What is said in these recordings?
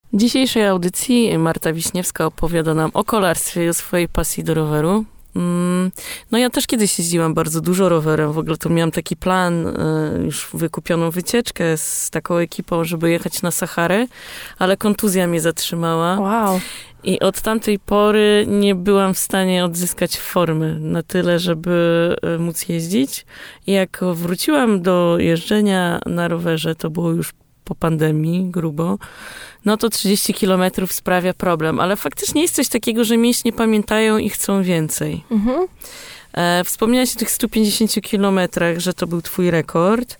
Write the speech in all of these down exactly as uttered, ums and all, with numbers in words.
W dzisiejszej audycji Marta Wiśniewska opowiada nam o kolarstwie i o swojej pasji do roweru. No ja też kiedyś jeździłam bardzo dużo rowerem. W ogóle to miałam taki plan, już wykupioną wycieczkę z taką ekipą, żeby jechać na Saharę, ale kontuzja mnie zatrzymała. Wow. I od tamtej pory nie byłam w stanie odzyskać formy na tyle, żeby móc jeździć. I jak wróciłam do jeżdżenia na rowerze, to było już po pandemii, grubo, no to trzydzieści kilometrów sprawia problem. Ale faktycznie jest coś takiego, że mięśnie pamiętają i chcą więcej. Mhm. E, wspomniałaś o tych stu pięćdziesięciu kilometrach, że to był twój rekord.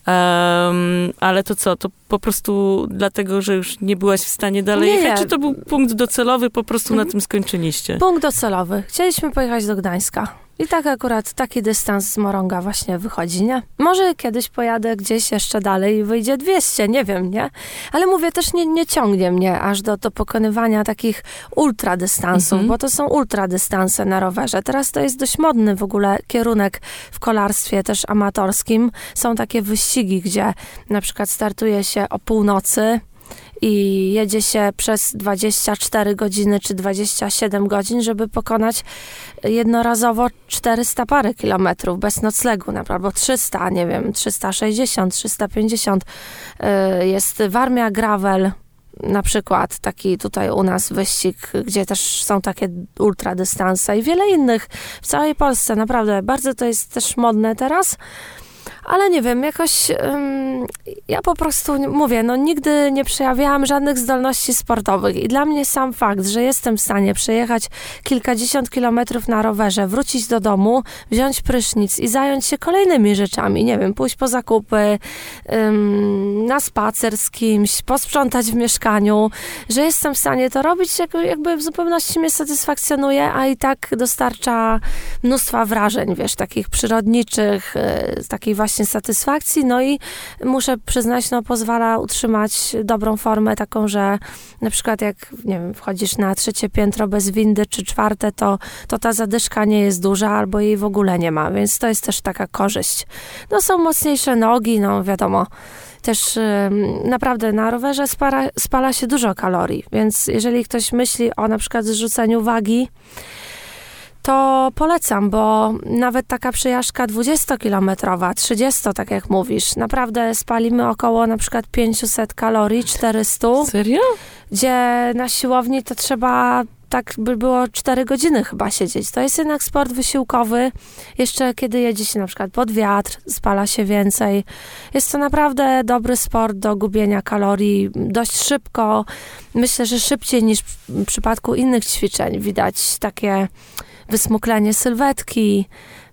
Um, ale to co? To po prostu dlatego, że już nie byłaś w stanie dalej nie, jechać? nie. Czy to był punkt docelowy, po prostu mhm. na tym skończyliście? Punkt docelowy. Chcieliśmy pojechać do Gdańska. I tak akurat taki dystans z Morąga właśnie wychodzi, nie? Może kiedyś pojadę gdzieś jeszcze dalej i wyjdzie dwieście, nie wiem, nie? Ale mówię, też nie, nie ciągnie mnie aż do, do pokonywania takich ultradystansów, mhm. bo to są ultradystanse na rowerze. Teraz to jest dość modny w ogóle kierunek w kolarstwie też amatorskim. Są takie wyścigi, gdzie na przykład startuje się o północy i jedzie się przez dwadzieścia cztery godziny czy dwadzieścia siedem godzin, żeby pokonać jednorazowo czterysta parę kilometrów bez noclegu, albo trzysta, nie wiem, trzysta sześćdziesiąt, trzysta pięćdziesiąt. Jest Warmia Gravel, na przykład taki tutaj u nas wyścig, gdzie też są takie ultradystanse i wiele innych w całej Polsce. Naprawdę, bardzo to jest też modne teraz. Ale nie wiem, jakoś um, ja po prostu mówię, no nigdy nie przejawiałam żadnych zdolności sportowych i dla mnie sam fakt, że jestem w stanie przejechać kilkadziesiąt kilometrów na rowerze, wrócić do domu, wziąć prysznic i zająć się kolejnymi rzeczami, nie wiem, pójść po zakupy, um, na spacer z kimś, posprzątać w mieszkaniu, że jestem w stanie to robić, jakby, jakby w zupełności mnie satysfakcjonuje, a i tak dostarcza mnóstwa wrażeń, wiesz, takich przyrodniczych, y, takiej właśnie satysfakcji, no i muszę przyznać, no pozwala utrzymać dobrą formę taką, że na przykład jak, nie wiem, wchodzisz na trzecie piętro bez windy, czy czwarte, to, to ta zadyszka nie jest duża, albo jej w ogóle nie ma, więc to jest też taka korzyść. No są mocniejsze nogi, no wiadomo, też y, naprawdę na rowerze spala, spala się dużo kalorii, więc jeżeli ktoś myśli o na przykład zrzuceniu wagi, to polecam, bo nawet taka przejażdżka dwudziestokilometrowa, trzydziesto, tak jak mówisz, naprawdę spalimy około na przykład pięćset kalorii, czterysta. Serio? Gdzie na siłowni to trzeba tak by było cztery godziny chyba siedzieć. To jest jednak sport wysiłkowy. Jeszcze kiedy jedzie się na przykład pod wiatr, spala się więcej. Jest to naprawdę dobry sport do gubienia kalorii. Dość szybko. Myślę, że szybciej niż w przypadku innych ćwiczeń. Widać takie wysmuklenie sylwetki,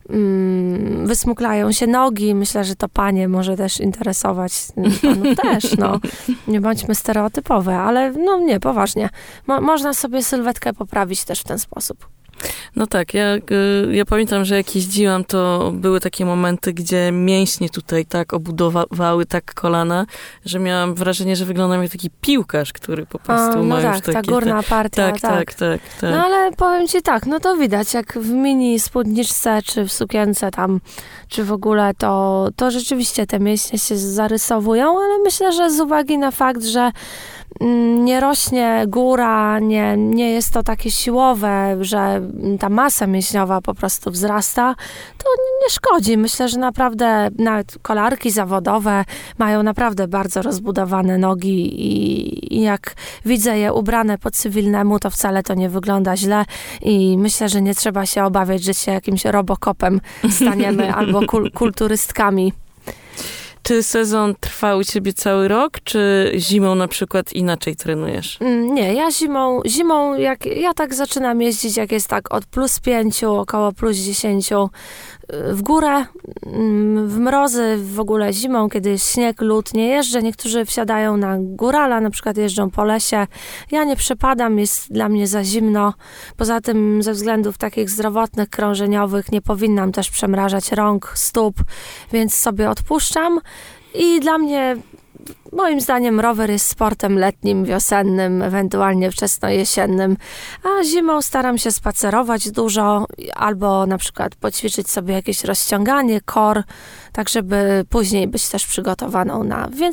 mm, wysmuklają się nogi. Myślę, że to panie może też interesować. Panów też, no. Nie bądźmy stereotypowe, ale no nie, poważnie. Mo- można sobie sylwetkę poprawić też w ten sposób. No tak, ja, ja pamiętam, że jak jeździłam, to były takie momenty, gdzie mięśnie tutaj tak obudowały tak kolana, że miałam wrażenie, że wyglądam jak taki piłkarz, który po prostu A, no ma tak, już takie... ta górna partia, tak, tak. tak, tak, tak. No ale powiem ci tak, no to widać, jak w mini spódniczce, czy w sukience tam, czy w ogóle, to, to rzeczywiście te mięśnie się zarysowują, ale myślę, że z uwagi na fakt, że nie rośnie góra, nie, nie jest to takie siłowe, że ta masa mięśniowa po prostu wzrasta, to nie szkodzi. Myślę, że naprawdę nawet kolarki zawodowe mają naprawdę bardzo rozbudowane nogi i, i jak widzę je ubrane po cywilnemu, to wcale to nie wygląda źle i myślę, że nie trzeba się obawiać, że się jakimś robokopem staniemy albo kul- kulturystkami. Czy sezon trwa u ciebie cały rok, czy zimą na przykład inaczej trenujesz? Nie, ja zimą, zimą jak ja tak zaczynam jeździć, jak jest tak od plus pięciu, około plus dziesięciu w górę, w mrozy, w ogóle zimą, kiedy jest śnieg, lód, nie jeżdżę. Niektórzy wsiadają na górala, na przykład jeżdżą po lesie. Ja nie przepadam, jest dla mnie za zimno. Poza tym ze względów takich zdrowotnych, krążeniowych nie powinnam też przemrażać rąk, stóp, więc sobie odpuszczam. I dla mnie, moim zdaniem, rower jest sportem letnim, wiosennym, ewentualnie wczesnojesiennym, a zimą staram się spacerować dużo albo na przykład poćwiczyć sobie jakieś rozciąganie, core, tak żeby później być też przygotowaną na... Więc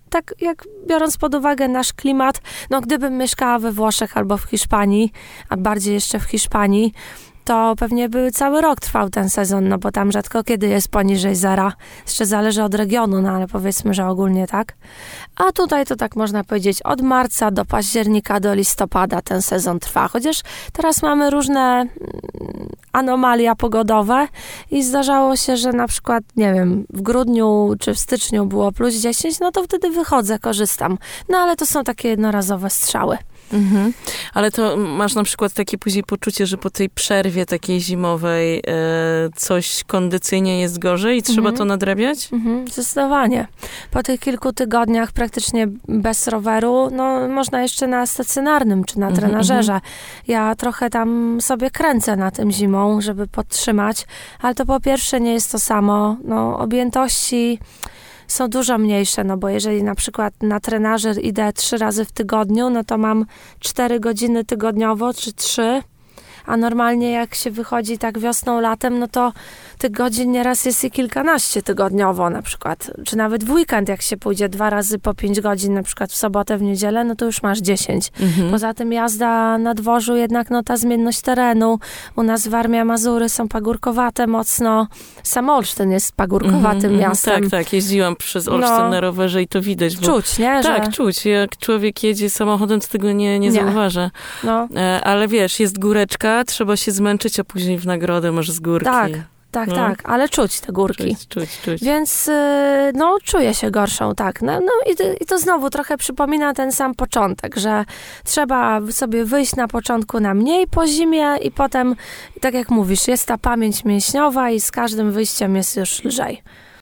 tak jak biorąc pod uwagę nasz klimat, no gdybym mieszkała we Włoszech albo w Hiszpanii, a bardziej jeszcze w Hiszpanii, to pewnie by cały rok trwał ten sezon, no bo tam rzadko kiedy jest poniżej zera. Jeszcze zależy od regionu, no ale powiedzmy, że ogólnie tak. A tutaj to tak można powiedzieć od marca do października, do listopada ten sezon trwa. Chociaż teraz mamy różne anomalia pogodowe i zdarzało się, że na przykład, nie wiem, w grudniu czy w styczniu było plus dziesięć, no to wtedy wychodzę, korzystam. No ale to są takie jednorazowe strzały. Mhm. Ale to masz na przykład takie później poczucie, że po tej przerwie takiej zimowej e, coś kondycyjnie jest gorzej i trzeba Mhm. to nadrabiać? Mhm, zdecydowanie. Po tych kilku tygodniach praktycznie bez roweru, no można jeszcze na stacjonarnym czy na Mhm, trenażerze. Ja trochę tam sobie kręcę na tym zimą, żeby podtrzymać, ale to po pierwsze nie jest to samo. No, objętości są dużo mniejsze, no bo jeżeli na przykład na trenażer idę trzy razy w tygodniu, no to mam cztery godziny tygodniowo, czy trzy, a normalnie jak się wychodzi tak wiosną, latem, no to tych godzin nieraz jest i kilkanaście tygodniowo na przykład, czy nawet w weekend jak się pójdzie dwa razy po pięć godzin, na przykład w sobotę, w niedzielę, no to już masz dziesięć. Mhm. Poza tym jazda na dworzu, jednak no ta zmienność terenu, u nas Warmia, Mazury są pagórkowate mocno, sam Olsztyn jest pagórkowatym Mhm, miastem. Tak, tak, jeździłam przez Olsztyn No. na rowerze i to widać. Bo, Czuć, nie? tak, że, czuć. Jak człowiek jedzie samochodem, to tego nie, nie Nie. zauważa. no, E, ale wiesz, jest góreczka, trzeba się zmęczyć, a później w nagrodę masz z górki. tak, tak, No. tak, ale czuć te górki. Czuć, czuć, czuć. Więc, y, no, czuję się gorszą, tak. No, no i, to, i to znowu trochę przypomina ten sam początek, że trzeba sobie wyjść na początku na mniej po zimie i potem, tak jak mówisz, jest ta pamięć mięśniowa i z każdym wyjściem jest już lżej.